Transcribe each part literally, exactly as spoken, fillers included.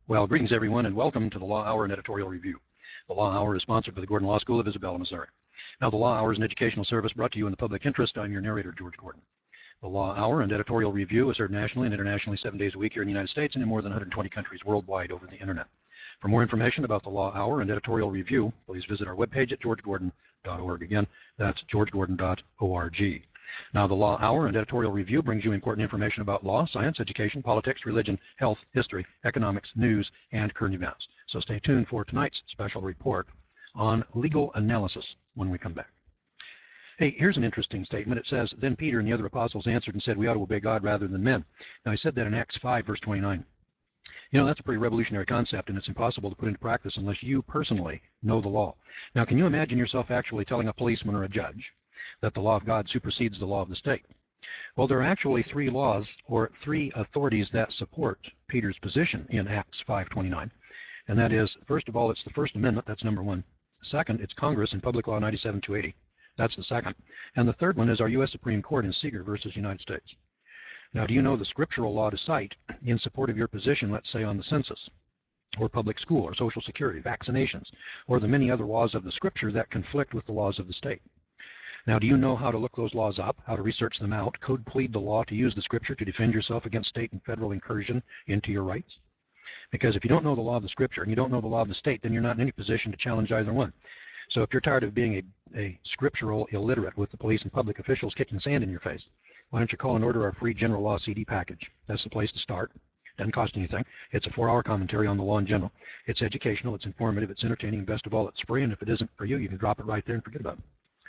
Well, greetings everyone, and welcome to the Law Hour and Editorial Review. The Law Hour is sponsored by the Gordon Law School of Isabella, Missouri. Now, the Law Hour is an educational service brought to you in the public interest. I'm your narrator, George Gordon. The Law Hour and Editorial Review is heard nationally and internationally seven days a week here in the United States and in more than one hundred twenty countries worldwide over the internet. For more information about the Law Hour and Editorial Review, please visit our webpage at george gordon dot org. Again, that's george gordon dot org. Now, the Law Hour and Editorial Review brings you important information about law, science, education, politics, religion, health, history, economics, news, and current events. So stay tuned for tonight's special report on legal analysis when we come back. Hey, here's an interesting statement. It says, "Then Peter and the other apostles answered and said, we ought to obey God rather than men." Now, he said that in Acts five, verse twenty-nine. You know, that's a pretty revolutionary concept, and it's impossible to put into practice unless you personally know the law. Now, can you imagine yourself actually telling a policeman or a judge that the law of God supersedes the law of the state? Well, there are actually three laws or three authorities that support Peter's position in Acts five twenty-nine. And that is, first of all, it's the First Amendment. That's number one. Second, it's Congress in Public Law ninety-seven two eighty. That's the second. And the third one is our U S Supreme Court in Seeger versus United States. Now, do you know the scriptural law to cite in support of your position, let's say on the census, or public school, or Social Security, vaccinations, or the many other laws of the scripture that conflict with the laws of the state? Now, do you know how to look those laws up, how to research them out, code plead the law to use the scripture to defend yourself against state and federal incursion into your rights? Because if you don't know the law of the scripture and you don't know the law of the state, then you're not in any position to challenge either one. So if you're tired of being a, a scriptural illiterate with the police and public officials kicking sand in your face, why don't you call and order our free general law C D package? That's the place to start. Doesn't cost anything. It's a four-hour commentary on the law in general. It's educational, it's informative, it's entertaining, and best of all, it's free. And if it isn't for you, you can drop it right there and forget about it.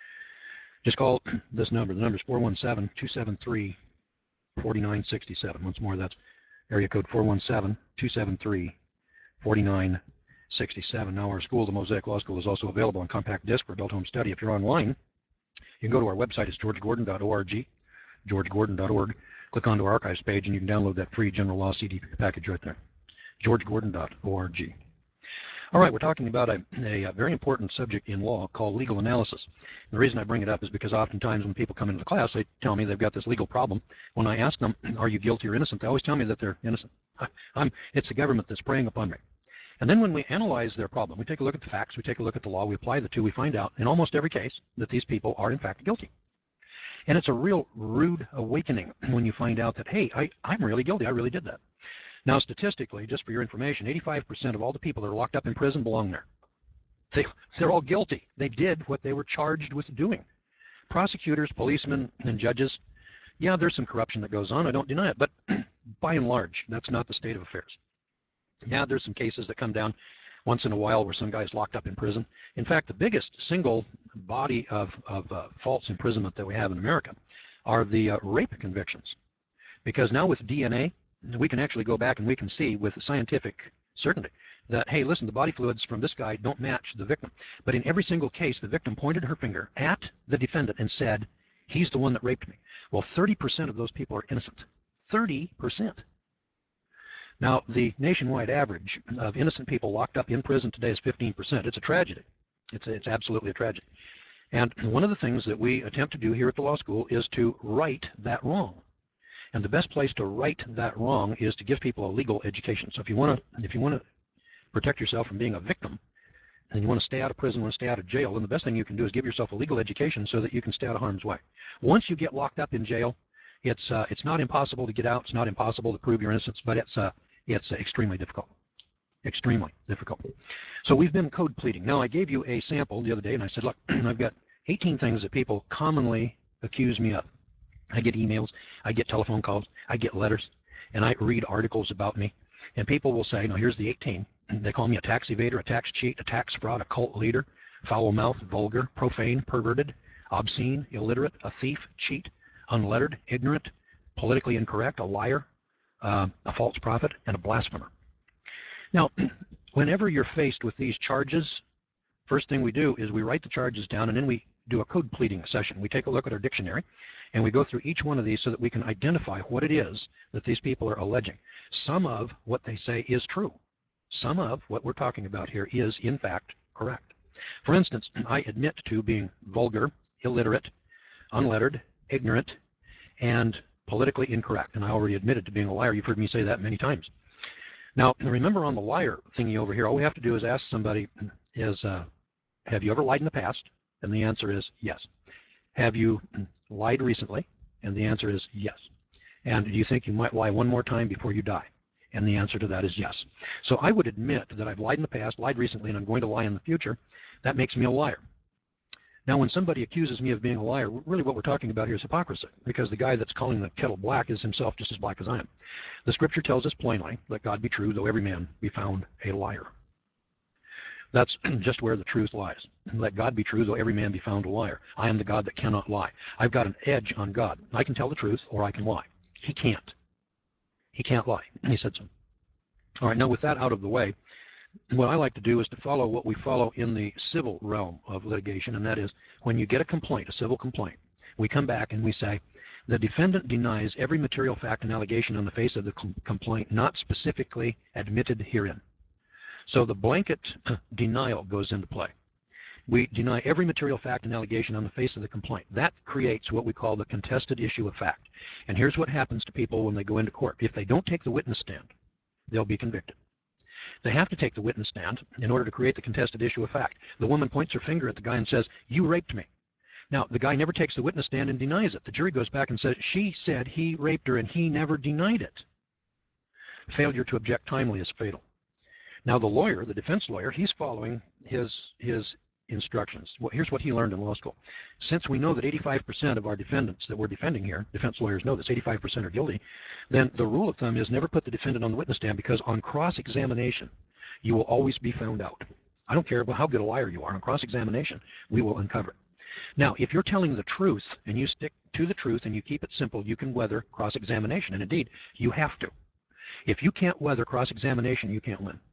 Just call this number. The number is four one seven, two seven three, four nine six seven. Once more, that's area code four one seven, two seven three, four nine six seven. Now, our school, the Mosaic Law School, is also available on compact disc for adult home study. If you're online, you can go to our website. It's george gordon dot org, george gordon dot org. Click onto our archives page, and you can download that free general law C D package right there, george gordon dot org. All right, we're talking about a, a, a very important subject in law called legal analysis. And the reason I bring it up is because oftentimes when people come into class, they tell me they've got this legal problem. When I ask them, are you guilty or innocent, they always tell me that they're innocent. I, I'm, it's the government that's preying upon me. And then when we analyze their problem, we take a look at the facts, we take a look at the law, we apply the two, we find out in almost every case that these people are in fact guilty. And it's a real rude awakening when you find out that, hey, I, I'm really guilty, I really did that. Now, statistically, just for your information, eighty-five percent of all the people that are locked up in prison belong there. They, they're all guilty. They did what they were charged with doing. Prosecutors, policemen, and judges, yeah, there's some corruption that goes on. I don't deny it. But by and large, that's not the state of affairs. Yeah, there's some cases that come down once in a while where some guy's locked up in prison. In fact, the biggest single body of, of uh, false imprisonment that we have in America are the uh, rape convictions. Because now with D N A, we can actually go back and we can see with scientific certainty that, hey, listen, the body fluids from this guy don't match the victim. But in every single case, the victim pointed her finger at the defendant and said, he's the one that raped me. Well, thirty percent of those people are innocent. thirty percent. Now, the nationwide average of innocent people locked up in prison today is fifteen percent. It's a tragedy. It's, a, it's absolutely a tragedy. And one of the things that we attempt to do here at the law school is to right that wrong. And the best place to right that wrong is to give people a legal education. So if you want to, if you want to protect yourself from being a victim, and you want to stay out of prison, want to stay out of jail, then the best thing you can do is give yourself a legal education so that you can stay out of harm's way. Once you get locked up in jail, it's uh, it's not impossible to get out. It's not impossible to prove your innocence, but it's uh, it's uh, extremely difficult. Extremely difficult. So we've been code pleading. Now, I gave you a sample the other day, and I said, look, I've got eighteen things that people commonly accuse me of. I get emails, I get telephone calls, I get letters, and I read articles about me. And people will say, no, here's the eighteen. They call me a tax evader, a tax cheat, a tax fraud, a cult leader, foul-mouthed, vulgar, profane, perverted, obscene, illiterate, a thief, cheat, unlettered, ignorant, politically incorrect, a liar, uh, a false prophet, and a blasphemer. Now, whenever you're faced with these charges, first thing we do is we write the charges down, and then we do a code pleading session. We take a look at our dictionary, and we go through each one of these so that we can identify what it is that these people are alleging. Some of what they say is true. Some of what we're talking about here is, in fact, correct. For instance, I admit to being vulgar, illiterate, unlettered, ignorant, and politically incorrect. And I already admitted to being a liar. You've heard me say that many times. Now, remember on the liar thingy over here, all we have to do is ask somebody is, uh, have you ever lied in the past? And the answer is yes. Have you lied recently? And the answer is yes. And do you think you might lie one more time before you die? And the answer to that is yes. So I would admit that I've lied in the past, lied recently, and I'm going to lie in the future. That makes me a liar. Now, when somebody accuses me of being a liar, really what we're talking about here is hypocrisy, because the guy that's calling the kettle black is himself just as black as I am. The scripture tells us plainly, let God be true, though every man be found a liar. That's just where the truth lies. Let God be true, though every man be found a liar. I am the God that cannot lie. I've got an edge on God. I can tell the truth or I can lie. He can't. He can't lie. He said so. All right, now with that out of the way, what I like to do is to follow what we follow in the civil realm of litigation, and that is when you get a complaint, a civil complaint, we come back and we say, the defendant denies every material fact and allegation on the face of the com complaint not specifically admitted herein. So the blanket denial goes into play. We deny every material fact and allegation on the face of the complaint. That creates what we call the contested issue of fact. And here's what happens to people when they go into court. If they don't take the witness stand, they'll be convicted. They have to take the witness stand in order to create the contested issue of fact. The woman points her finger at the guy and says, you raped me. Now, the guy never takes the witness stand and denies it. The jury goes back and says, she said he raped her and he never denied it. Failure to object timely is fatal. Now, the lawyer, the defense lawyer, he's following his, his instructions. Well, here's what he learned in law school. Since we know that eighty-five percent of our defendants that we're defending here, defense lawyers know this, eighty-five percent are guilty, then the rule of thumb is never put the defendant on the witness stand, because on cross-examination, you will always be found out. I don't care about how good a liar you are. On cross-examination, we will uncover it. Now, if you're telling the truth and you stick to the truth and you keep it simple, you can weather cross-examination. And indeed, you have to. If you can't weather cross-examination, you can't win.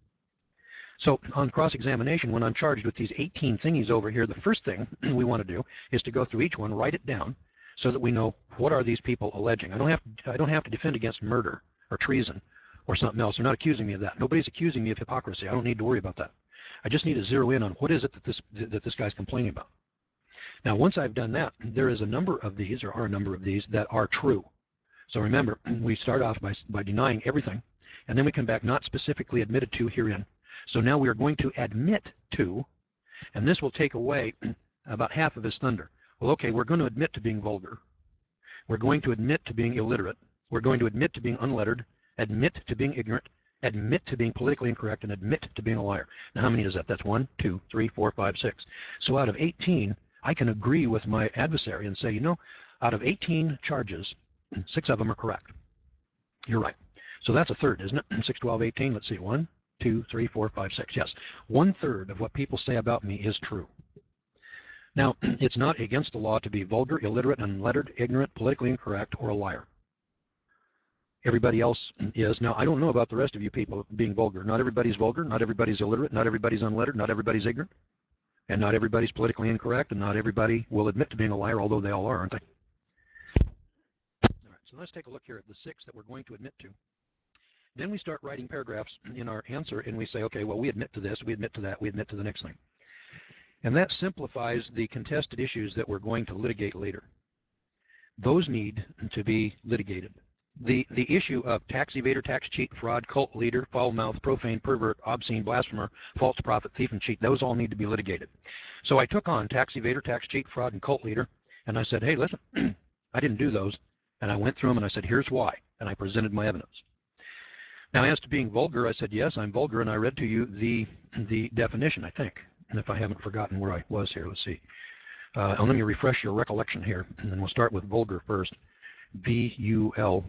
So on cross-examination, when I'm charged with these eighteen thingies over here, the first thing we want to do is to go through each one, write it down, so that we know what are these people alleging. I don't have to, I don't have to defend against murder or treason or something else. They're not accusing me of that. Nobody's accusing me of hypocrisy. I don't need to worry about that. I just need to zero in on what is it that this, that this guy's complaining about. Now, once I've done that, there is a number of these, or are a number of these, that are true. So remember, we start off by, by denying everything, and then we come back not specifically admitted to herein. So now we are going to admit to, and this will take away about half of his thunder. Well, okay, we're going to admit to being vulgar. We're going to admit to being illiterate. We're going to admit to being unlettered, admit to being ignorant, admit to being politically incorrect, and admit to being a liar. Now, how many is that? That's one, two, three, four, five, six. So out of eighteen, I can agree with my adversary and say, you know, out of eighteen charges, six of them are correct. You're right. So that's a third, isn't it? six, twelve, eighteen. Let's see. One, two, three, four, five, six. Yes. One third of what people say about me is true. Now, it's not against the law to be vulgar, illiterate, unlettered, ignorant, politically incorrect, or a liar. Everybody else is. Now, I don't know about the rest of you people being vulgar. Not everybody's vulgar. Not everybody's illiterate. Not everybody's unlettered. Not everybody's ignorant. And not everybody's politically incorrect. And not everybody will admit to being a liar, although they all are, aren't they? All right, so let's take a look here at the six that we're going to admit to. Then we start writing paragraphs in our answer, and we say, okay, well, we admit to this, we admit to that, we admit to the next thing. And that simplifies the contested issues that we're going to litigate later. Those need to be litigated. The, the issue of tax evader, tax cheat, fraud, cult leader, foul mouth, profane, pervert, obscene, blasphemer, false prophet, thief, and cheat, those all need to be litigated. So I took on tax evader, tax cheat, fraud, and cult leader, and I said, hey, listen, I didn't do those. And I went through them, and I said, here's why. And I presented my evidence. Now, as to being vulgar, I said, yes, I'm vulgar, and I read to you the, the definition, I think. And if I haven't forgotten where I was here, let's see. Uh, let me refresh your recollection here, and then we'll start with vulgar first. V U L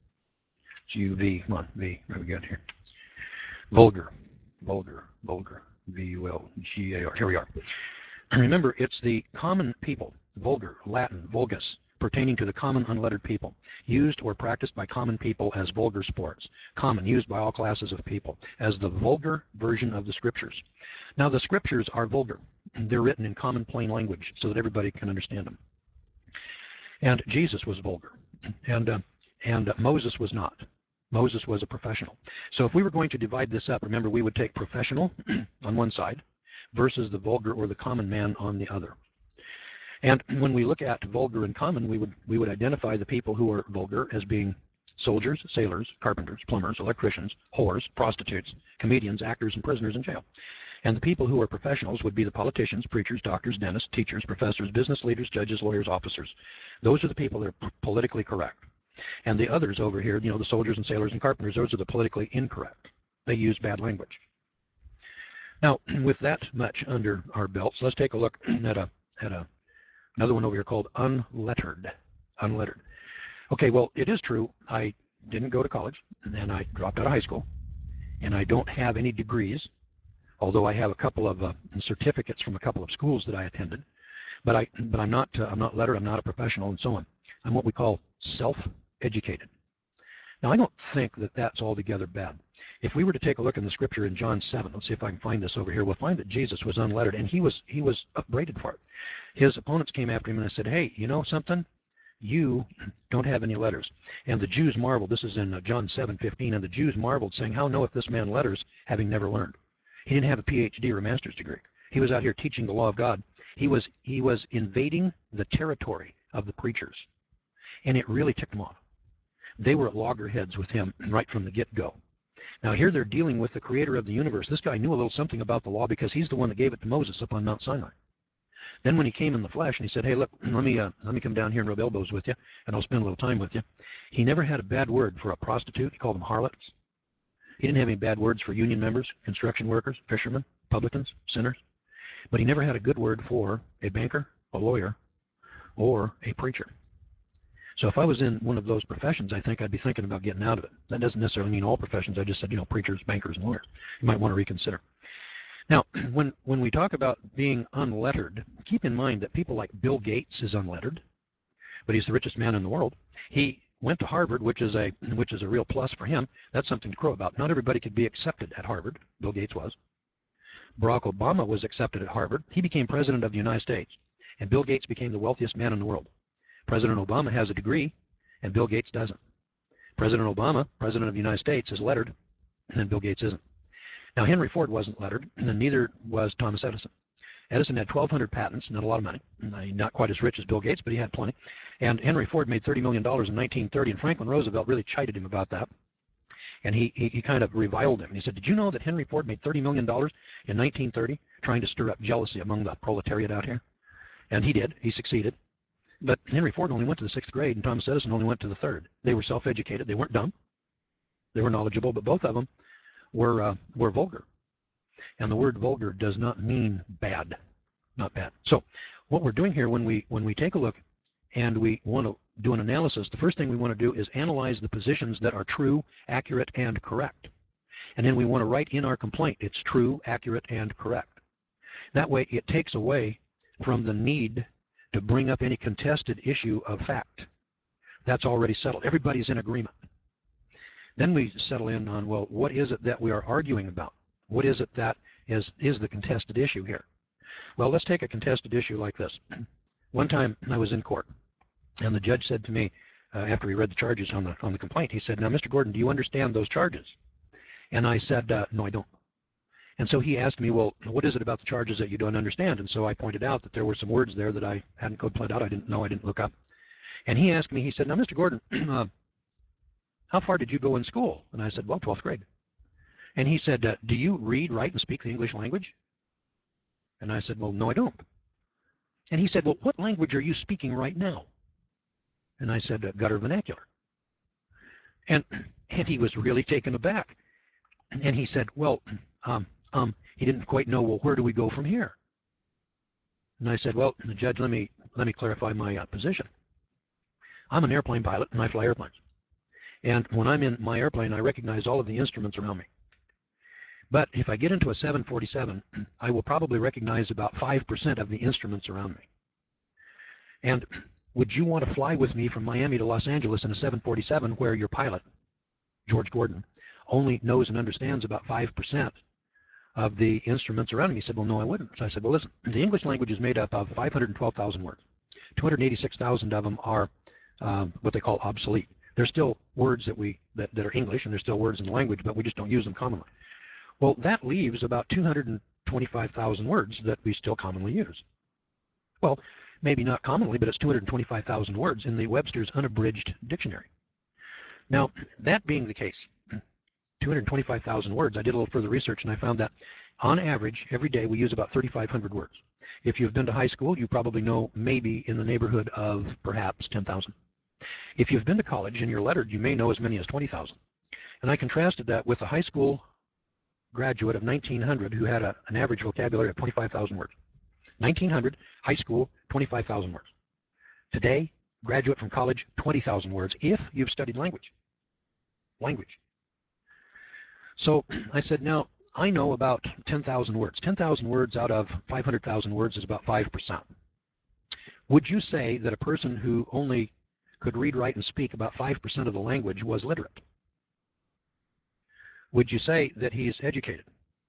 G U V, come on, V, what have we got here? Vulgar, vulgar, vulgar, V U L G A R, here we are. Remember, it's the common people, vulgar, Latin, vulgus, pertaining to the common unlettered people, used or practiced by common people as vulgar sports, common, used by all classes of people, as the vulgar version of the scriptures. Now, the scriptures are vulgar. They're written in common plain language so that everybody can understand them. And Jesus was vulgar, and, uh, and uh, Moses was not. Moses was a professional. So if we were going to divide this up, remember, we would take professional on one side versus the vulgar or the common man on the other. And when we look at vulgar and common, we would, we would identify the people who are vulgar as being soldiers, sailors, carpenters, plumbers, electricians, whores, prostitutes, comedians, actors, and prisoners in jail. And the people who are professionals would be the politicians, preachers, doctors, dentists, teachers, professors, business leaders, judges, lawyers, officers. Those are the people that are p- politically correct. And the others over here, you know, the soldiers and sailors and carpenters, those are the politically incorrect. They use bad language. Now, with that much under our belts, let's take a look at a at a another one over here called unlettered. Unlettered. Okay, well, it is true. I didn't go to college, and I dropped out of high school, and I don't have any degrees, although I have a couple of uh, certificates from a couple of schools that I attended. But I but I'm not uh, I'm not lettered. I'm not a professional, and so on. I'm what we call self-educated. Now, I don't think that that's altogether bad. If we were to take a look in the scripture in John seven, let's see if I can find this over here, we'll find that Jesus was unlettered, and he was he was upbraided for it. His opponents came after him and said, hey, you know something? You don't have any letters. And the Jews marveled. This is in uh, John seven fifteen, and the Jews marveled, saying, how knoweth this man letters, having never learned? He didn't have a P H D or a master's degree. He was out here teaching the law of God. He was, he was invading the territory of the preachers, and it really ticked them off. They were at loggerheads with him right from the get-go. Now here they're dealing with the creator of the universe. This guy knew a little something about the law because he's the one that gave it to Moses up on Mount Sinai. Then when he came in the flesh and he said, hey, look, let me, uh, let me come down here and rub elbows with you, and I'll spend a little time with you. He never had a bad word for a prostitute. He called them harlots. He didn't have any bad words for union members, construction workers, fishermen, publicans, sinners. But he never had a good word for a banker, a lawyer, or a preacher. So if I was in one of those professions, I think I'd be thinking about getting out of it. That doesn't necessarily mean all professions. I just said, you know, preachers, bankers, and lawyers. You might want to reconsider. Now, when, when we talk about being unlettered, keep in mind that people like Bill Gates is unlettered, but he's the richest man in the world. He went to Harvard, which is a which is a real plus for him. That's something to crow about. Not everybody could be accepted at Harvard. Bill Gates was. Barack Obama was accepted at Harvard. He became president of the United States, and Bill Gates became the wealthiest man in the world. President Obama has a degree, and Bill Gates doesn't. President Obama, president of the United States, is lettered, and Bill Gates isn't. Now, Henry Ford wasn't lettered, and neither was Thomas Edison. Edison had twelve hundred patents, not a lot of money. Not quite as rich as Bill Gates, but he had plenty. And Henry Ford made thirty million dollars in nineteen thirty, and Franklin Roosevelt really chided him about that. And he, he, he kind of reviled him. He said, did you know that Henry Ford made thirty million dollars in nineteen thirty trying to stir up jealousy among the proletariat out here? And he did. He succeeded. But Henry Ford only went to the sixth grade, and Thomas Edison only went to the third. They were self-educated. They weren't dumb. They were knowledgeable, but both of them were uh, were vulgar. And the word vulgar does not mean bad, not bad. So what we're doing here when we when we take a look and we want to do an analysis, the first thing we want to do is analyze the positions that are true, accurate, and correct. And then we want to write in our complaint, it's true, accurate, and correct. That way it takes away from the need to bring up any contested issue of fact. That's already settled. Everybody's in agreement. Then we settle in on, well, what is it that we are arguing about? What is it that is, is the contested issue here? Well, let's take a contested issue like this. One time I was in court, and the judge said to me, uh, after he read the charges on the, on the complaint, he said, now, Mister Gordon, do you understand those charges? And I said, uh, no, I don't. And so he asked me, well, what is it about the charges that you don't understand? And so I pointed out that there were some words there that I hadn't code planned out. I didn't know. I didn't look up. And he asked me, he said, now, Mister Gordon, uh, how far did you go in school? And I said, well, twelfth grade. And he said, uh, do you read, write, and speak the English language? And I said, well, no, I don't. And he said, well, what language are you speaking right now? And I said, uh, gutter vernacular. And, and he was really taken aback. And he said, well, um, um, he didn't quite know, well, where do we go from here? And I said, well, Judge, let me, let me clarify my uh, position. I'm an airplane pilot, and I fly airplanes. And when I'm in my airplane, I recognize all of the instruments around me. But if I get into a seven forty-seven, I will probably recognize about five percent of the instruments around me. And would you want to fly with me from Miami to Los Angeles in a seven forty-seven where your pilot, George Gordon, only knows and understands about five percent of the instruments around him? He said, well, no, I wouldn't. So I said, well, listen, the English language is made up of five hundred twelve thousand words. two hundred eighty-six thousand of them are um, what they call obsolete. There's still words that, we, that, that are English, and there's still words in the language, but we just don't use them commonly. Well, that leaves about two hundred twenty-five thousand words that we still commonly use. Well, maybe not commonly, but it's two hundred twenty-five thousand words in the Webster's Unabridged Dictionary. Now, that being the case, two hundred twenty-five thousand words, I did a little further research and I found that on average, every day we use about thirty-five hundred words. If you've been to high school, you probably know maybe in the neighborhood of perhaps ten thousand. If you've been to college and you're lettered, you may know as many as twenty thousand. And I contrasted that with a high school graduate of nineteen hundred who had a, an average vocabulary of twenty-five thousand words. nineteen hundred, high school, twenty-five thousand words. Today, graduate from college, twenty thousand words if you've studied language. Language. So I said, now, I know about ten thousand words. ten thousand words out of five hundred thousand words is about five percent. Would you say that a person who only could read, write, and speak about five percent of the language was literate? Would you say that he's educated?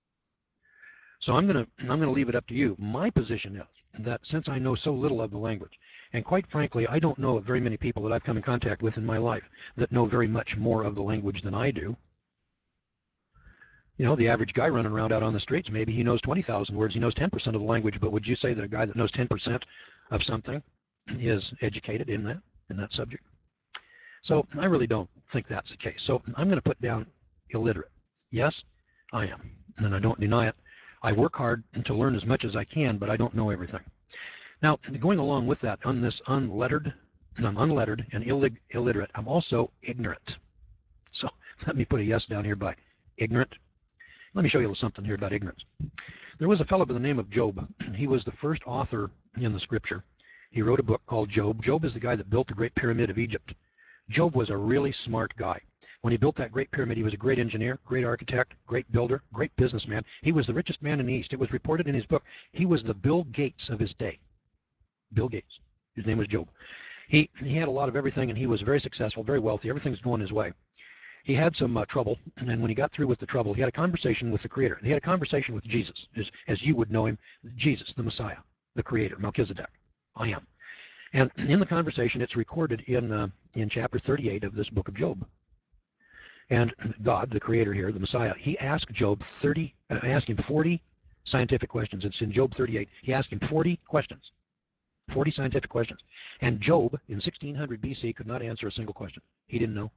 So I'm going to I'm going to leave it up to you. My position is that since I know so little of the language, and quite frankly, I don't know of very many people that I've come in contact with in my life that know very much more of the language than I do. You know, the average guy running around out on the streets, maybe he knows twenty thousand words, he knows ten percent of the language, but would you say that a guy that knows ten percent of something is educated in that, in that subject? So I really don't think that's the case. So I'm going to put down illiterate. Yes, I am, and I don't deny it. I work hard to learn as much as I can, but I don't know everything. Now, going along with that, on this unlettered, and I'm unlettered and illig illiterate, I'm also ignorant. So let me put a yes down here by ignorant. Let me show you something here about ignorance. There was a fellow by the name of Job. He was the first author in the scripture. He wrote a book called Job. Job is the guy that built the Great Pyramid of Egypt. Job was a really smart guy. When he built that Great Pyramid, he was a great engineer, great architect, great builder, great businessman. He was the richest man in the East. It was reported in his book. He was the Bill Gates of his day. Bill Gates. His name was Job. He, he had a lot of everything, and he was very successful, very wealthy. Everything's going his way. He had some uh, trouble, and when he got through with the trouble, he had a conversation with the Creator. He had a conversation with Jesus, as, as you would know him, Jesus, the Messiah, the Creator, Melchizedek. I am. And in the conversation, it's recorded in, uh, in chapter thirty-eight of this book of Job. And God, the Creator here, the Messiah, he asked Job thirty, uh, asked him forty scientific questions. It's in Job thirty-eight. He asked him forty questions, forty scientific questions. And Job, in sixteen hundred B C, could not answer a single question. He didn't know.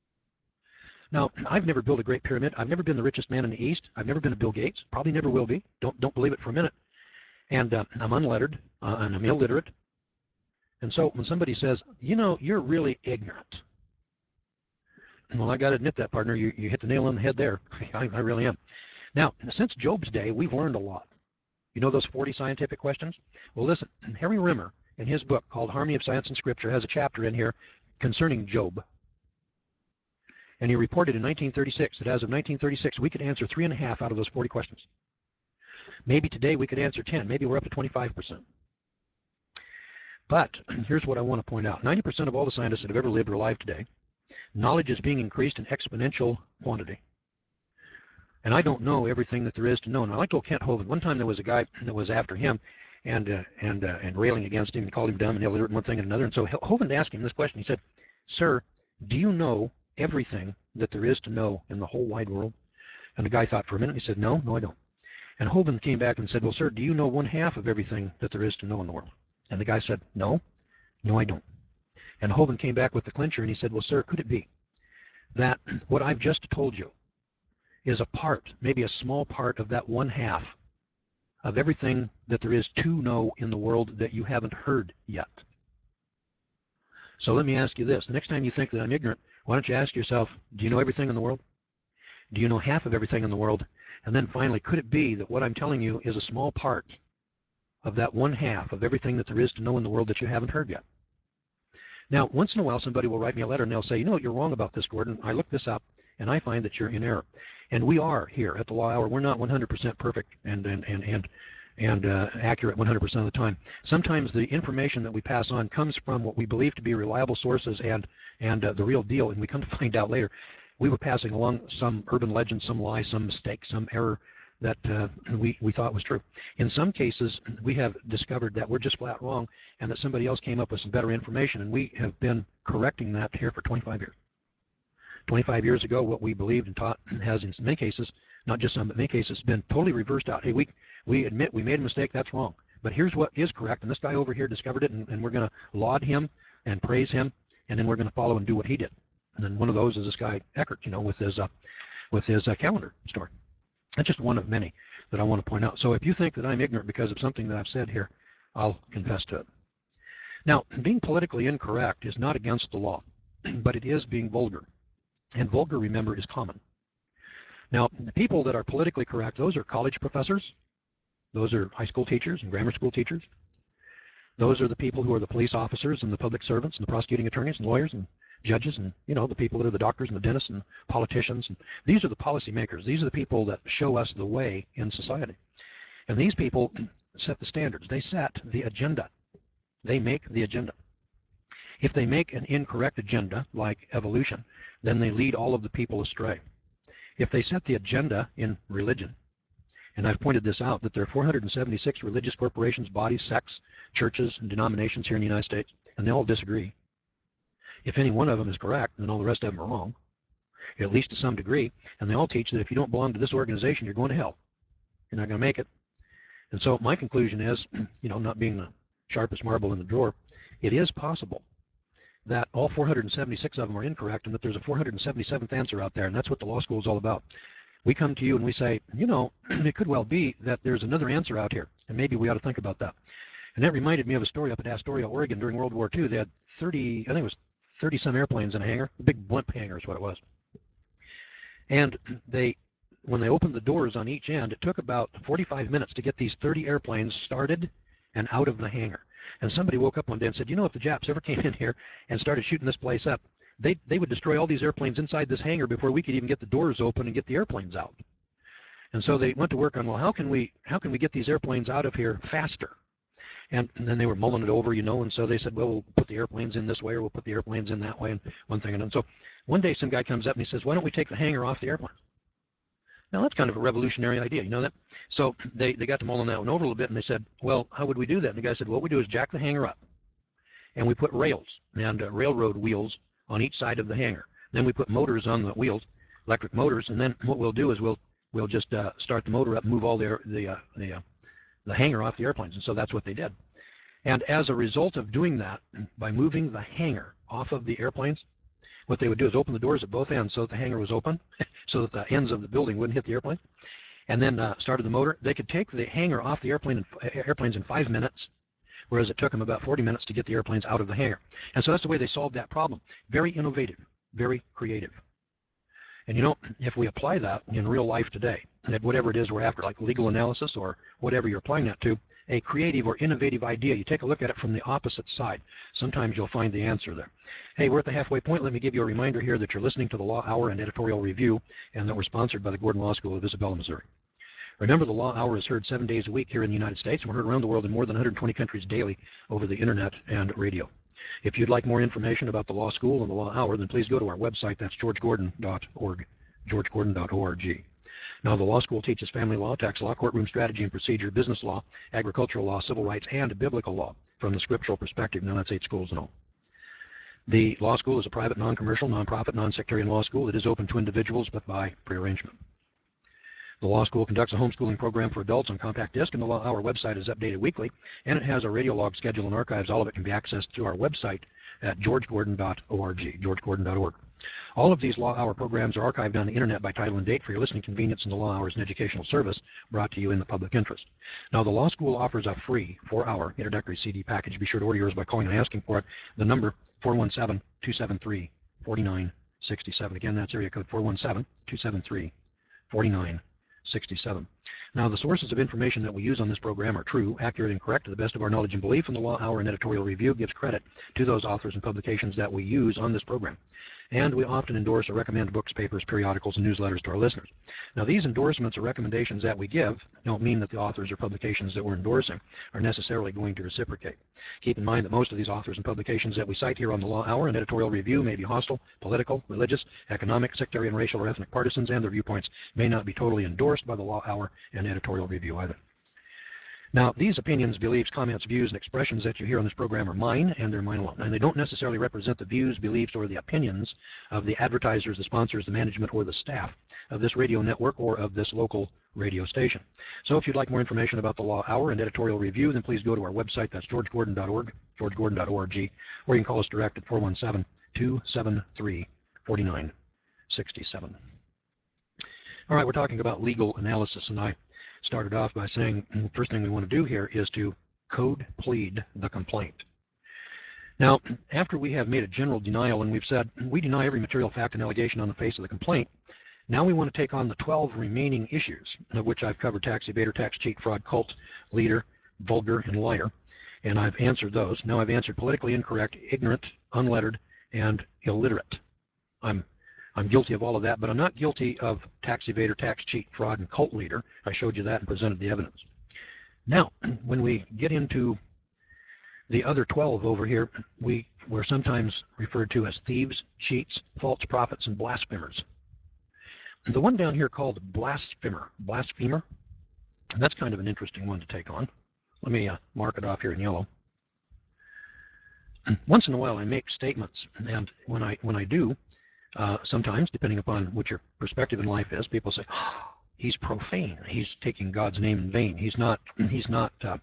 Now, I've never built a great pyramid. I've never been the richest man in the East. I've never been a Bill Gates. Probably never will be. Don't don't believe it for a minute. And uh, I'm unlettered, uh, and I'm illiterate. And so when somebody says, you know, you're really ignorant. Well, I got to admit that, partner. You, you hit the nail on the head there. I, I really am. Now, since Job's day, we've learned a lot. You know those forty scientific questions? Well, listen, Harry Rimmer, in his book called Harmony of Science and Scripture, has a chapter in here concerning Job. And he reported in nineteen thirty-six that as of nineteen thirty-six, we could answer three and a half out of those forty questions. Maybe today we could answer ten. Maybe we're up to twenty-five percent. But here's what I want to point out. ninety percent of all the scientists that have ever lived are alive today. Knowledge is being increased in exponential quantity. And I don't know everything that there is to know. Now, I told Kent Hovind, one time there was a guy that was after him and uh, and uh, and railing against him and called him dumb and illiterate and one thing and another. And so Hovind asked him this question. He said, sir, do you know everything that there is to know in the whole wide world? And the guy thought for a minute. He said, no, no, I don't. And Hovind came back and said, well, sir, do you know one half of everything that there is to know in the world? And the guy said, no, no, I don't. And Hovind came back with the clincher and he said, well, sir, could it be that what I've just told you is a part, maybe a small part of that one half of everything that there is to know in the world that you haven't heard yet? So let me ask you this. The next time you think that I'm ignorant, why don't you ask yourself, do you know everything in the world? Do you know half of everything in the world? And then finally, could it be that what I'm telling you is a small part of that one half of everything that there is to know in the world that you haven't heard yet? Now, once in a while, somebody will write me a letter and they'll say, you know what, you're wrong about this, Gordon. I looked this up and I find that you're in error. And we are here at the Law Hour. We're not one hundred percent perfect and, and, and, and, and uh, accurate one hundred percent of the time. Sometimes the information that we pass on comes from what we believe to be reliable sources and, and uh, the real deal, and we come to find out later we were passing along some urban legend, some lie, some mistake, some error that uh, we, we thought was true. In some cases, we have discovered that we're just flat wrong and that somebody else came up with some better information, and we have been correcting that here for twenty-five years. twenty-five years ago, what we believed and taught has, in many cases, not just some, but many cases, been totally reversed out. Hey, we, we admit we made a mistake, that's wrong. But here's what is correct, and this guy over here discovered it, and, and we're going to laud him and praise him, and then we're going to follow and do what he did. And then one of those is this guy Eckert, you know, with his uh, with his uh, calendar story. That's just one of many that I want to point out. So if you think that I'm ignorant because of something that I've said here, I'll confess to it. Now, being politically incorrect is not against the law, but it is being vulgar. And vulgar, remember, is common. Now, the people that are politically correct, those are college professors. Those are high school teachers and grammar school teachers. Those are the people who are the police officers and the public servants and the prosecuting attorneys and lawyers and judges and, you know, the people that are the doctors and the dentists and politicians. And these are the policy makers. These are the people that show us the way in society. And these people set the standards. They set the agenda. They make the agenda. If they make an incorrect agenda, like evolution, then they lead all of the people astray. If they set the agenda in religion, and I've pointed this out, that there are four hundred seventy-six religious corporations, bodies, sects, churches, and denominations here in the United States, and they all disagree. If any one of them is correct, then all the rest of them are wrong, at least to some degree, and they all teach that if you don't belong to this organization, you're going to hell. You're not going to make it. And so my conclusion is, you know, not being the sharpest marble in the drawer, it is possible that all four hundred seventy-six of them are incorrect and that there's a four hundred seventy-seventh answer out there, and that's what the law school is all about. We come to you and we say, you know, it could well be that there's another answer out here, and maybe we ought to think about that. And that reminded me of a story up at Astoria, Oregon during World War Two. They had thirty, I think it was thirty-some airplanes in a hangar, a big blimp hangar is what it was. And they, when they opened the doors on each end, it took about forty-five minutes to get these thirty airplanes started and out of the hangar. And somebody woke up one day and said, you know, if the Japs ever came in here and started shooting this place up, they, they would destroy all these airplanes inside this hangar before we could even get the doors open and get the airplanes out. And so they went to work on, well, how can we, how can we get these airplanes out of here faster? And, and then they were mulling it over, you know, and so they said, well, we'll put the airplanes in this way or we'll put the airplanes in that way, and one thing. And so one day some guy comes up and he says, why don't we take the hangar off the airplanes? Now, that's kind of a revolutionary idea, you know that? So they, they got to mulling that one over a little bit, and they said, well, how would we do that? And the guy said, what we do is jack the hangar up, and we put rails and uh, railroad wheels on each side of the hangar. Then we put motors on the wheels, electric motors, and then what we'll do is we'll we'll just uh, start the motor up and move all the the uh, the, uh, the hangar off the airplanes. And so that's what they did. And as a result of doing that, by moving the hangar off of the airplanes, what they would do is open the doors at both ends so that the hangar was open, so that the ends of the building wouldn't hit the airplane, and then uh, started the motor. They could take the hangar off the airplane in, uh, airplanes in five minutes, whereas it took them about forty minutes to get the airplanes out of the hangar. And so that's the way they solved that problem. Very innovative, very creative. And you know, if we apply that in real life today, at whatever it is we're after, like legal analysis or whatever you're applying that to, a creative or innovative idea, you take a look at it from the opposite side. Sometimes you'll find the answer there. Hey, we're at the halfway point. Let me give you a reminder here that you're listening to the Law Hour and Editorial Review, and that we're sponsored by the Gordon Law School of Isabella, Missouri. Remember, the Law Hour is heard seven days a week here in the United States, and we're heard around the world in more than one hundred twenty countries daily over the internet and radio. If you'd like more information about the Law School and the Law Hour, then please go to our website. That's george gordon dot org, george gordon dot org. Now, the law school teaches family law, tax law, courtroom strategy and procedure, business law, agricultural law, civil rights, and biblical law from the scriptural perspective. Now, that's eight schools in all. The law school is a private, non-commercial, non-profit, non-sectarian law school. It is open to individuals, but by prearrangement. The law school conducts a homeschooling program for adults on compact disc, and the Law Hour website is updated weekly, and it has a radio log schedule and archives. All of it can be accessed through our website at george gordon dot org, george gordon dot org. All of these Law Hour programs are archived on the internet by title and date for your listening convenience, and the Law Hour is an educational service brought to you in the public interest. Now, the law school offers a free four-hour introductory C D package. Be sure to order yours by calling and asking for it. The number four one seven, two seven three, four nine six seven. Again, that's area code four one seven, two seven three, four nine six seven. Now, the sources of information that we use on this program are true, accurate, and correct to the best of our knowledge and belief, and the Law Hour and Editorial Review gives credit to those authors and publications that we use on this program. And we often endorse or recommend books, papers, periodicals, and newsletters to our listeners. Now, these endorsements or recommendations that we give don't mean that the authors or publications that we're endorsing are necessarily going to reciprocate. Keep in mind that most of these authors and publications that we cite here on the Law Hour and Editorial Review may be hostile, political, religious, economic, sectarian, racial, or ethnic partisans, and their viewpoints may not be totally endorsed by the Law Hour and Editorial Review either. Now, these opinions, beliefs, comments, views, and expressions that you hear on this program are mine, and they're mine alone. And they don't necessarily represent the views, beliefs, or the opinions of the advertisers, the sponsors, the management, or the staff of this radio network or of this local radio station. So if you'd like more information about the Law Hour and Editorial Review, then please go to our website. That's george gordon dot org, george gordon dot org, or you can call us direct at four one seven, two seven three, forty-nine sixty-seven. All right, we're talking about legal analysis, and I started off by saying the first thing we want to do here is to code plead the complaint. Now, after we have made a general denial and we've said we deny every material fact and allegation on the face of the complaint, now we want to take on the twelve remaining issues, of which I've covered tax evader, tax cheat, fraud, cult, leader, vulgar, and liar, and I've answered those. Now I've answered politically incorrect, ignorant, unlettered, and illiterate. I'm I'm guilty of all of that, but I'm not guilty of tax evader, tax cheat, fraud, and cult leader. I showed you that and presented the evidence. Now, when we get into the other twelve over here, we were sometimes referred to as thieves, cheats, false prophets, and blasphemers. The one down here called blasphemer, blasphemer, that's kind of an interesting one to take on. Let me uh, mark it off here in yellow. Once in a while I make statements, and when I, when I do, uh, sometimes, depending upon what your perspective in life is, people say, oh, he's profane, he's taking God's name in vain, he's not, he's not uh,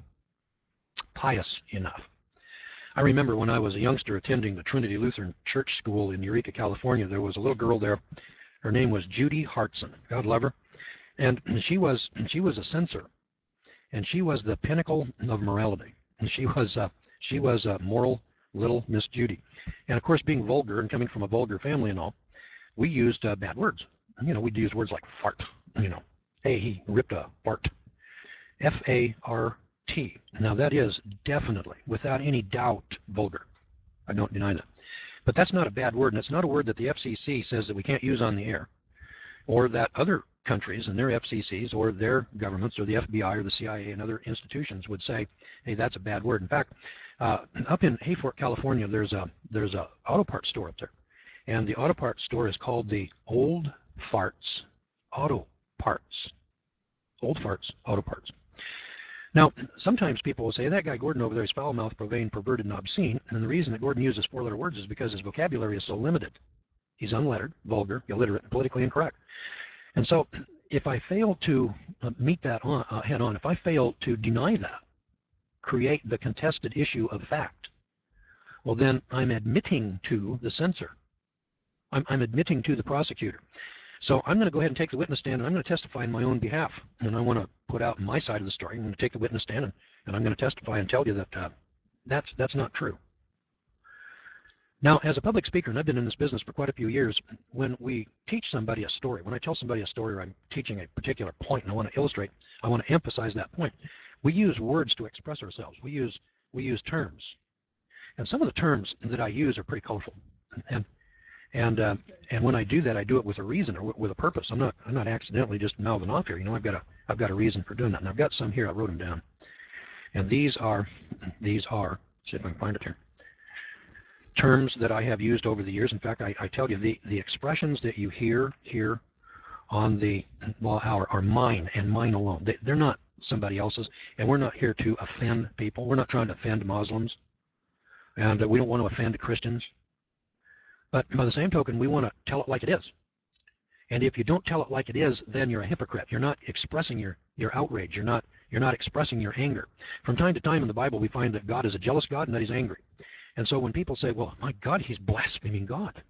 pious enough. I remember when I was a youngster attending the Trinity Lutheran Church School in Eureka, California, there was a little girl there. Her name was Judy Hartson. God love her. And she was she was a censor, and she was the pinnacle of morality. And she was uh, she was a moral little Miss Judy. And of course, being vulgar and coming from a vulgar family and all, we used uh, bad words. You know, we'd use words like fart. You know, hey, he ripped a fart. F A R T. Now that is definitely, without any doubt, vulgar. I don't deny that. But that's not a bad word, and it's not a word that the F C C says that we can't use on the air, or that other countries and their F C Cs or their governments or the F B I or the C I A and other institutions would say, hey, that's a bad word. In fact, uh, up in Hayfork, California, there's a there's a auto parts store up there, and the auto parts store is called the Old Farts Auto Parts. Old Farts Auto Parts. Now, sometimes people will say, that guy Gordon over there is foul-mouthed, profane, perverted, and obscene, and the reason that Gordon uses four-letter words is because his vocabulary is so limited. He's unlettered, vulgar, illiterate, and politically incorrect. And so, if I fail to uh, meet that on, uh, head-on, if I fail to deny that, create the contested issue of fact, well then I'm admitting to the censor. I'm, I'm admitting to the prosecutor. So I'm going to go ahead and take the witness stand, and I'm going to testify in my own behalf. And I want to put out my side of the story. I'm going to take the witness stand, and, and I'm going to testify and tell you that uh, that's, that's not true. Now, as a public speaker, and I've been in this business for quite a few years, when we teach somebody a story, when I tell somebody a story or I'm teaching a particular point and I want to illustrate, I want to emphasize that point, we use words to express ourselves. We use, we use terms. And some of the terms that I use are pretty colorful. And And uh, and when I do that, I do it with a reason or with a purpose. I'm not I'm not accidentally just mouthing off here. You know, I've got a I've got a reason for doing that. And I've got some here. I wrote them down. And these are these are see if I can find it here. Terms that I have used over the years. In fact, I, I tell you the the expressions that you hear here on the Law Hour are mine and mine alone. They, they're not somebody else's. And we're not here to offend people. We're not trying to offend Muslims, and uh, we don't want to offend Christians. But by the same token, we want to tell it like it is. And if you don't tell it like it is, then you're a hypocrite. You're not expressing your, your outrage. You're not, you're not expressing your anger. From time to time in the Bible, we find that God is a jealous God and that he's angry. And so when people say, well, my God, he's blaspheming God.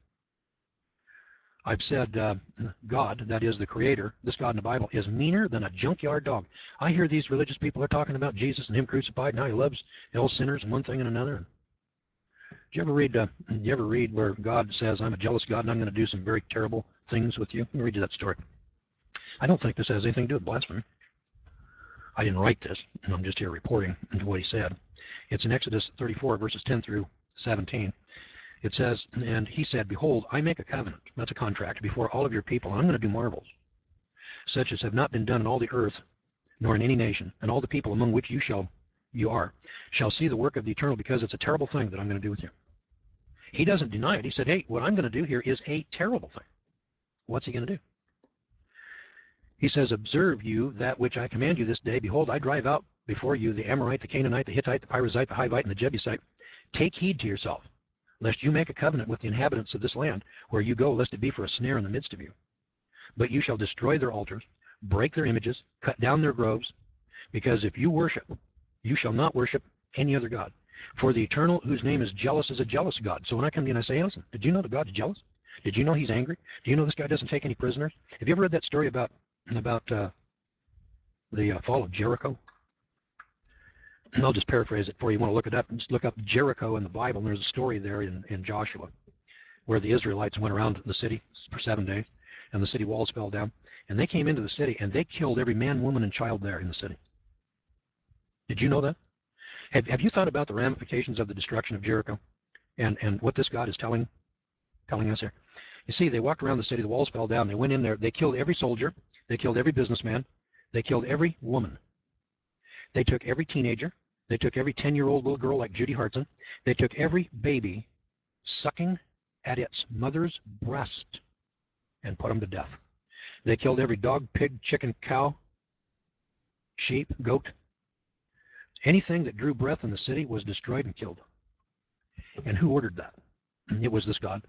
I've said uh, God, that is the Creator, this God in the Bible, is meaner than a junkyard dog. I hear these religious people are talking about Jesus and him crucified and how he loves all sinners and one thing and another. Did you ever read? Uh, did you ever read where God says, "I'm a jealous God, and I'm going to do some very terrible things with you"? Let me read you that story. I don't think this has anything to do with blasphemy. I didn't write this, and I'm just here reporting into what he said. It's in Exodus thirty-four, verses ten through seventeen. It says, "And he said, Behold, I make a covenant," that's a contract, "before all of your people, and I'm going to do marvels, such as have not been done in all the earth, nor in any nation, and all the people among which you shall you are, shall see the work of the Eternal, because it's a terrible thing that I'm going to do with you." He doesn't deny it. He said, hey, what I'm going to do here is a terrible thing. What's he going to do? He says, "Observe you that which I command you this day. Behold, I drive out before you the Amorite, the Canaanite, the Hittite, the Perizzite, the Hivite, and the Jebusite. Take heed to yourself, lest you make a covenant with the inhabitants of this land, where you go, lest it be for a snare in the midst of you. But you shall destroy their altars, break their images, cut down their groves, because if you worship, you shall not worship any other God. For the Eternal, whose name is jealous, is a jealous God." So when I come to you and I say, hey, listen, did you know that God is jealous? Did you know he's angry? Do you know this guy doesn't take any prisoners? Have you ever read that story about about uh, the uh, fall of Jericho? I'll just paraphrase it for you. You want to look it up? Just look up Jericho in the Bible, and there's a story there in, in Joshua where the Israelites went around the city for seven days, and the city walls fell down, and they came into the city, and they killed every man, woman, and child there in the city. Did you know that? Have, have you thought about the ramifications of the destruction of Jericho and, and what this God is telling, telling us here? You see, they walked around the city, the walls fell down, they went in there, they killed every soldier, they killed every businessman, they killed every woman. They took every teenager, they took every ten-year-old little girl like Judy Hartson, they took every baby sucking at its mother's breast and put them to death. They killed every dog, pig, chicken, cow, sheep, goat. Anything that drew breath in the city was destroyed and killed. And who ordered that? It was this God.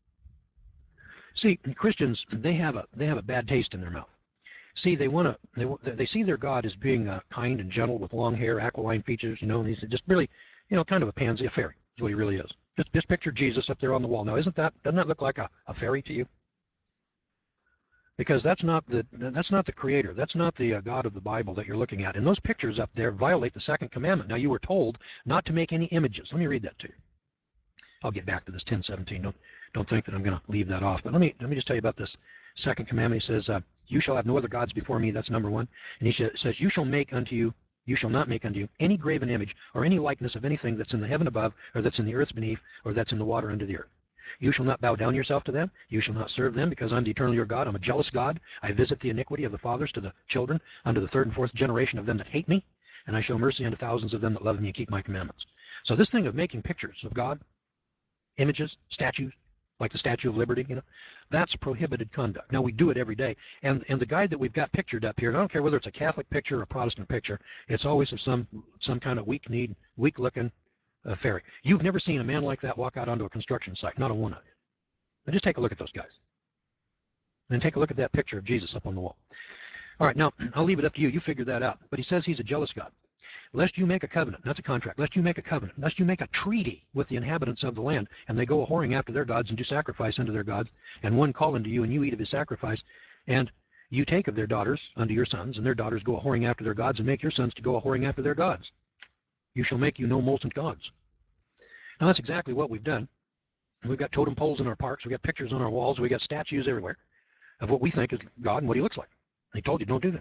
See, Christians, they have a they have a bad taste in their mouth. See, they want to they they see their God as being uh, kind and gentle with long hair, aquiline features, you know, and he's just really, you know, kind of a pansy, a fairy. Is what he really is. Just just picture Jesus up there on the wall. Now, isn't that doesn't that look like a, a fairy to you? Because that's not the that's not the Creator. That's not the uh, God of the Bible that you're looking at. And those pictures up there violate the second commandment. Now, you were told not to make any images. Let me read that to you. I'll get back to this ten seventeen. Don't don't think that I'm going to leave that off. But let me let me just tell you about this second commandment. He says, uh, "You shall have no other gods before me." That's number one. And he sh- says, "You shall make unto you, you shall not make unto you any graven image or any likeness of anything that's in the heaven above, or that's in the earth beneath, or that's in the water under the earth. You shall not bow down yourself to them. You shall not serve them, because I'm the eternal your God. I'm a jealous God. I visit the iniquity of the fathers to the children, unto the third and fourth generation of them that hate me, and I show mercy unto thousands of them that love me and keep my commandments." So this thing of making pictures of God, images, statues, like the Statue of Liberty, you know, that's prohibited conduct. Now, we do it every day. And and the guy that we've got pictured up here, and I don't care whether it's a Catholic picture or a Protestant picture, it's always of some some kind of weak-kneed, weak-looking uh, fairy. You've never seen a man like that walk out onto a construction site, not a one of you. Now, just take a look at those guys. And then take a look at that picture of Jesus up on the wall. All right, now, I'll leave it up to you. You figure that out. But he says he's a jealous God. Lest you make a covenant, that's a contract, lest you make a covenant, lest you make a treaty with the inhabitants of the land, and they go a-whoring after their gods and do sacrifice unto their gods, and one call unto you, and you eat of his sacrifice, and you take of their daughters unto your sons, and their daughters go a-whoring after their gods, and make your sons to go a-whoring after their gods. You shall make you no molten gods. Now, that's exactly what we've done. We've got totem poles in our parks, we've got pictures on our walls, we've got statues everywhere of what we think is God and what he looks like. He told you, don't do that.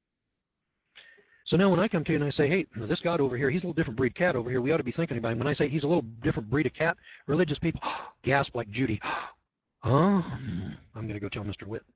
So now when I come to you and I say, hey, this God over here, he's a little different breed cat over here, we ought to be thinking about him. When I say he's a little different breed of cat, religious people gasp like Judy. Oh, I'm going to go tell Mister Witt.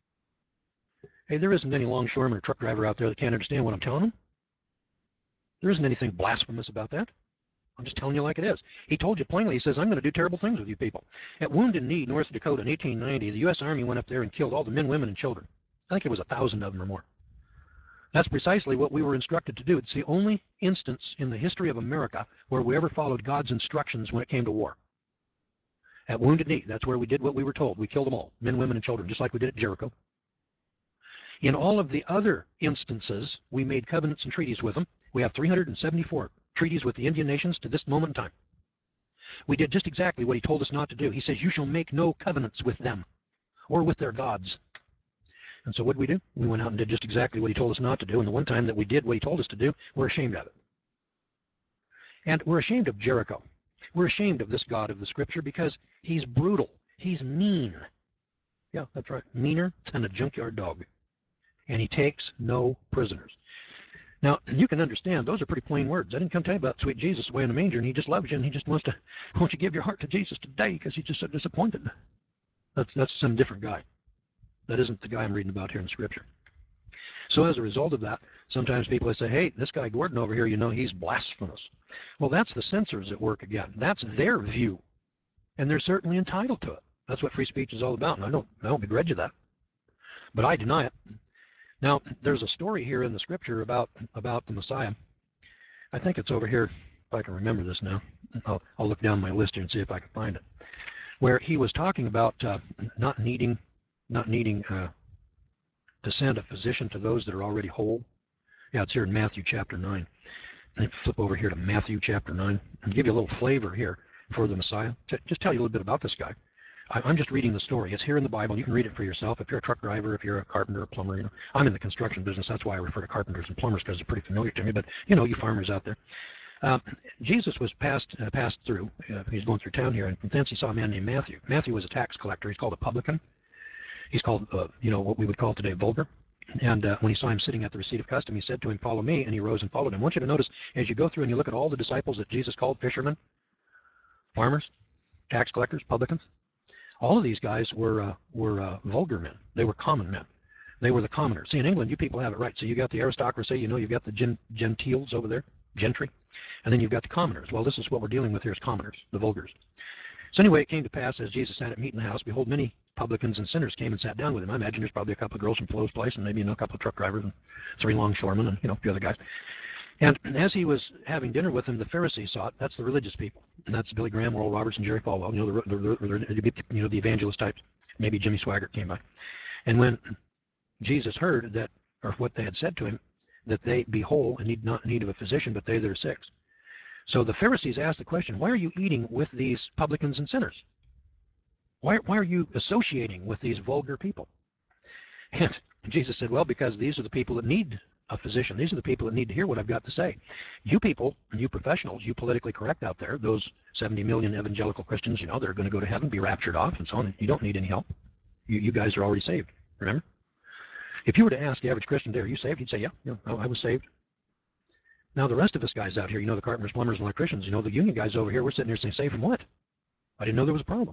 Hey, there isn't any longshoreman or truck driver out there that can't understand what I'm telling them. There isn't anything blasphemous about that. I'm just telling you like it is. He told you plainly, he says, I'm going to do terrible things with you people. At Wounded Knee, North Dakota in eighteen ninety, the U S Army went up there and killed all the men, women, and children. I think it was a thousand of them or more. That's precisely what we were instructed to do. It's the only instance in the history of America where we ever followed God's instructions when it came to war. At Wounded Knee, that's where we did what we were told. We killed them all, men, women, and children, just like we did at Jericho. In all of the other instances, we made covenants and treaties with them. We have three hundred seventy-four treaties with the Indian nations to this moment in time. We did just exactly what he told us not to do. He says, you shall make no covenants with them or with their gods. And so what did we do? We went out and did just exactly what he told us not to do. And the one time that we did what he told us to do, we're ashamed of it. And we're ashamed of Jericho. We're ashamed of this God of the Scripture because he's brutal. He's mean. Yeah, that's right. Meaner than a junkyard dog. And he takes no prisoners. Now, you can understand, those are pretty plain words. I didn't come tell you about sweet Jesus way in the manger, and he just loves you, and he just wants to, won't you give your heart to Jesus today because he's just so disappointed. That's, that's some different guy. That isn't the guy I'm reading about here in Scripture. So as a result of that, sometimes people say, hey, this guy Gordon over here, you know, he's blasphemous. Well, that's the censors at work again. That's their view. And they're certainly entitled to it. That's what free speech is all about, and I don't, I don't begrudge you that. But I deny it. Now, there's a story here in the Scripture about, about the Messiah. I think it's over here, if I can remember this now. I'll, I'll look down my list here and see if I can find it. Where he was talking about uh, not needing not needing uh, to send a physician to those that are already whole. Yeah, it's here in Matthew chapter nine. And flip over here to Matthew chapter nine and give you a little flavor here for the Messiah. Just tell you a little bit about this guy. I, I'm just reading the story. It's here in the Bible. You can read it for yourself. If you're a truck driver, if you're a carpenter, a plumber, you know, I'm in the construction business. That's why I refer to carpenters and plumbers, because they're pretty familiar to me. But you know, you farmers out there. Uh, Jesus was passed uh, passed through. Uh, he's going through town here, and from thence he saw a man named Matthew. Matthew was a tax collector. He's called a publican. He's called, uh, you know, what we would call today vulgar. And uh, when he saw him sitting at the receipt of custom, he said to him, "Follow me," and he rose and followed him. I want you to notice, as you go through and you look at all the disciples that Jesus called fishermen, farmers, tax collectors, publicans, all of these guys were uh, were uh, vulgar men. They were common men. They were the commoners. See, in England, you people have it right. So you got the aristocracy, you know, you've got the gen gentiles over there, gentry, and then you've got the commoners. Well, this is what we're dealing with here is commoners, the vulgars. So anyway, it came to pass as Jesus sat at meat in the house, behold, many publicans and sinners came and sat down with him. I imagine there's probably a couple of girls from Flo's place, and maybe you know, a couple of truck drivers and three longshoremen and you know a few other guys. And as he was having dinner with them, the Pharisees saw it. That's the religious people, and that's Billy Graham, Oral Roberts, and Jerry Falwell. You know the, the, the you know the evangelist types. Maybe Jimmy Swaggart came by, and when Jesus heard that, or what they had said to him, that they be whole and need not need of a physician, but they that are sick. So the Pharisees asked the question, why are you eating with these publicans and sinners? Why, why are you associating with these vulgar people? And Jesus said, well, because these are the people that need a physician. These are the people that need to hear what I've got to say. You people, you professionals, you politically correct out there, those seventy million evangelical Christians, you know, they're going to go to heaven, be raptured off, and so on. You don't need any help. You, you guys are already saved, remember? If you were to ask the average Christian today, are you saved? He'd say, yeah, you know, I was saved. Now, the rest of us guys out here, you know, the carpenters, plumbers, and electricians, you know, the union guys over here, we're sitting here saying, saved from what? I didn't know there was a problem.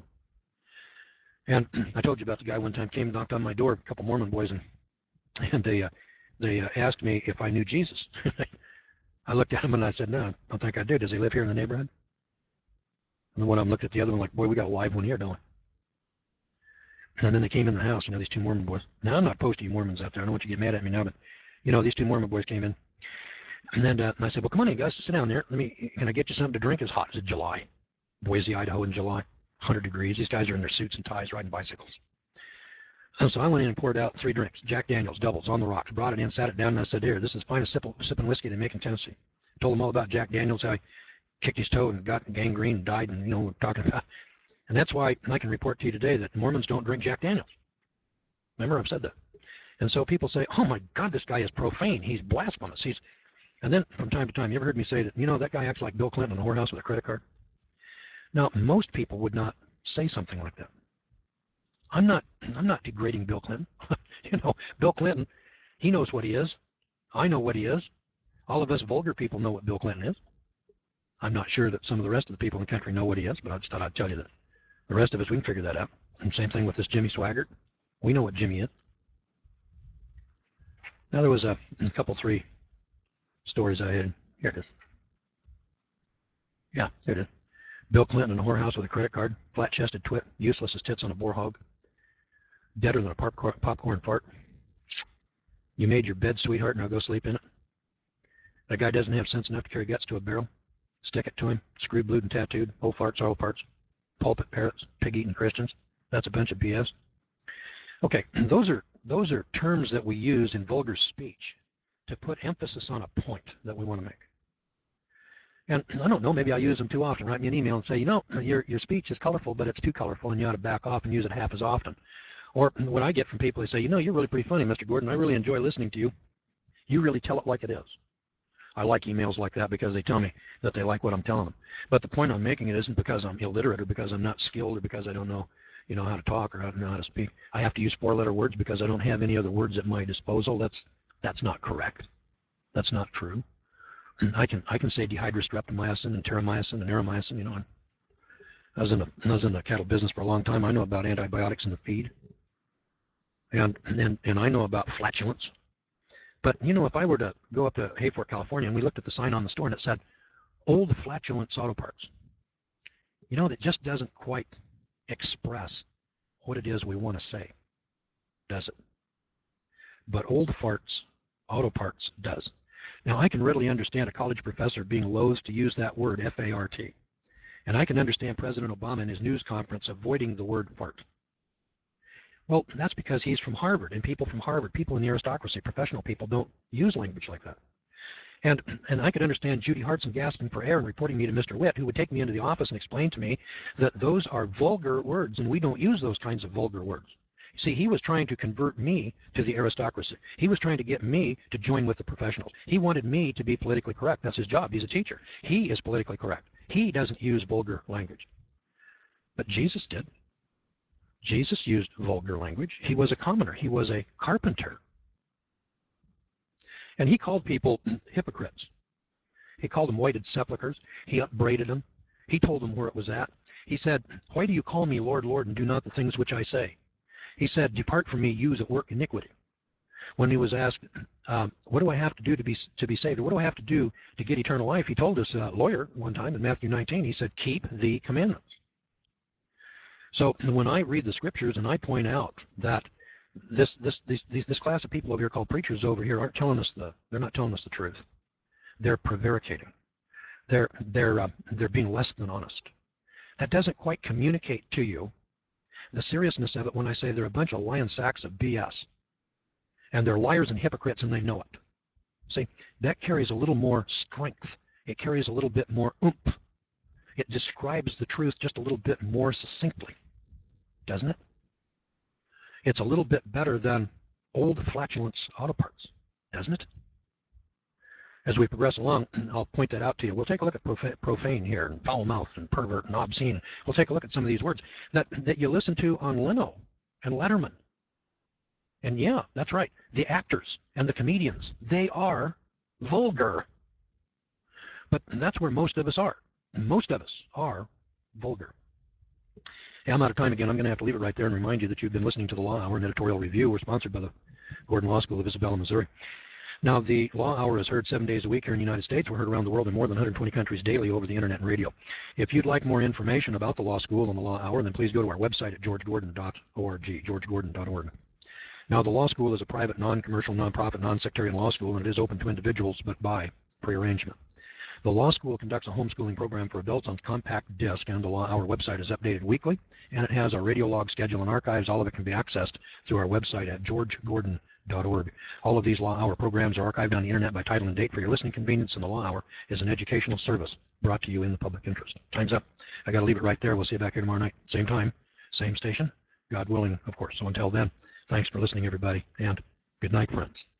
And I told you about the guy one time came and knocked on my door, a couple Mormon boys, and, and they, uh, they uh, asked me if I knew Jesus. I looked at him and I said, no, I don't think I do. Does he live here in the neighborhood? And then one of them looked at the other one like, boy, we got a live one here, don't we? And then they came in the house, you know, these two Mormon boys. Now, I'm not opposed to you Mormons out there. I don't want you to get mad at me now, but, you know, these two Mormon boys came in. And then uh, and I said, well, come on in, guys. Sit down there. Let me, can I get you something to drink? It's hot. It's July. Boise, Idaho in July. one hundred degrees. These guys are in their suits and ties riding bicycles. And so I went in and poured out three drinks. Jack Daniels, doubles, on the rocks. Brought it in, sat it down, and I said, here, this is the finest sip, sipping whiskey they make in Tennessee. Told them all about Jack Daniels, how he kicked his toe and got gangrene and died, and, you know, we're talking about. And that's why I can report to you today that Mormons don't drink Jack Daniels. Remember, I've said that. And so people say, oh, my God, this guy is profane. He's blasphemous. He's... And then from time to time, you ever heard me say that, you know, that guy acts like Bill Clinton in a whorehouse with a credit card? Now, most people would not say something like that. I'm not, I'm not degrading Bill Clinton. You know, Bill Clinton, he knows what he is. I know what he is. All of us vulgar people know what Bill Clinton is. I'm not sure that some of the rest of the people in the country know what he is, but I just thought I'd tell you that. The rest of us, we can figure that out. And same thing with this Jimmy Swaggart. We know what Jimmy is. Now, there was a, a couple, three stories I had. Here it is. Yeah, here it is. Bill Clinton in a whorehouse with a credit card, flat-chested twit, useless as tits on a boar hog, deader than a popcorn, popcorn fart. You made your bed, sweetheart, now go sleep in it. That guy doesn't have sense enough to carry guts to a barrel. Stick it to him, screwed, blued, and tattooed, old farts, all parts, pulpit parrots, pig-eating Christians. That's a bunch of B S. Okay, those are, those are terms that we use in vulgar speech to put emphasis on a point that we want to make. And I don't know, maybe I use them too often. Write me an email and say, you know, your, your speech is colorful, but it's too colorful, and you ought to back off and use it half as often. Or what I get from people, they say, you know, you're really pretty funny, Mister Gordon. I really enjoy listening to you. You really tell it like it is. I like emails like that because they tell me that they like what I'm telling them. But the point I'm making it isn't because I'm illiterate or because I'm not skilled or because I don't know, you know, how to talk or I don't know how to speak. I have to use four-letter words because I don't have any other words at my disposal. That's, that's not correct. That's not true. I can I can say dehydrostreptomycin and terramycin and aromycin. You know, I was in the I was in the cattle business for a long time. I know about antibiotics in the feed, and and and I know about flatulence. But you know, if I were to go up to Hayfork, California, and we looked at the sign on the store and it said "Old Flatulence Auto Parts," you know, that just doesn't quite express what it is we want to say, does it? But Old Farts Auto Parts does. Now, I can readily understand a college professor being loath to use that word, F A R T. And I can understand President Obama in his news conference avoiding the word fart. Well, that's because he's from Harvard, and people from Harvard, people in the aristocracy, professional people, don't use language like that. And, and I could understand Judy Hartson gasping for air and reporting me to Mister Witt, who would take me into the office and explain to me that those are vulgar words, and we don't use those kinds of vulgar words. See, he was trying to convert me to the aristocracy. He was trying to get me to join with the professionals. He wanted me to be politically correct. That's his job. He's a teacher. He is politically correct. He doesn't use vulgar language. But Jesus did. Jesus used vulgar language. He was a commoner. He was a carpenter. And he called people hypocrites. He called them whited sepulchres. He upbraided them. He told them where it was at. He said, "Why do you call me Lord, Lord, and do not the things which I say?" He said, "Depart from me, you that work iniquity." When he was asked, um, what do I have to do to be to be saved? Or what do I have to do to get eternal life? He told this uh, lawyer one time in Matthew nineteen, he said, "Keep the commandments." So when I read the scriptures and I point out that this this this, this class of people over here called preachers over here aren't telling us the they're not telling us the truth. They're prevaricating. They're they're uh, they're being less than honest. That doesn't quite communicate to you the seriousness of it when I say they're a bunch of lying sacks of B S. And they're liars and hypocrites, and they know it. See, that carries a little more strength. It carries a little bit more oomph. It describes the truth just a little bit more succinctly, doesn't it? It's a little bit better than old flatulence auto parts, doesn't it? As we progress along, I'll point that out to you. We'll take a look at profane here, and foul mouth, and pervert, and obscene. We'll take a look at some of these words that, that you listen to on Leno and Letterman. And yeah, that's right. The actors and the comedians, they are vulgar. But that's where most of us are. Most of us are vulgar. Hey, I'm out of time again. I'm going to have to leave it right there and remind you that you've been listening to the Law Hour and Editorial Review. We're sponsored by the Gordon Law School of Isabella, Missouri. Now, the Law Hour is heard seven days a week here in the United States. We're heard around the world in more than one hundred twenty countries daily over the internet and radio. If you'd like more information about the Law School and the Law Hour, then please go to our website at george gordon dot org, george gordon dot org. Now, the law school is a private, non-commercial, non-profit, non-sectarian law school, and it is open to individuals, but by prearrangement. The law school conducts a homeschooling program for adults on compact disc, and the Law Hour website is updated weekly, and it has our radio log schedule and archives. All of it can be accessed through our website at george gordon dot org. All of these Law Hour programs are archived on the internet by title and date for your listening convenience, and the Law Hour is an educational service brought to you in the public interest. Time's up. I got to leave it right there. We'll see you back here tomorrow night. Same time, same station, God willing, of course. So until then, thanks for listening, everybody, and good night, friends.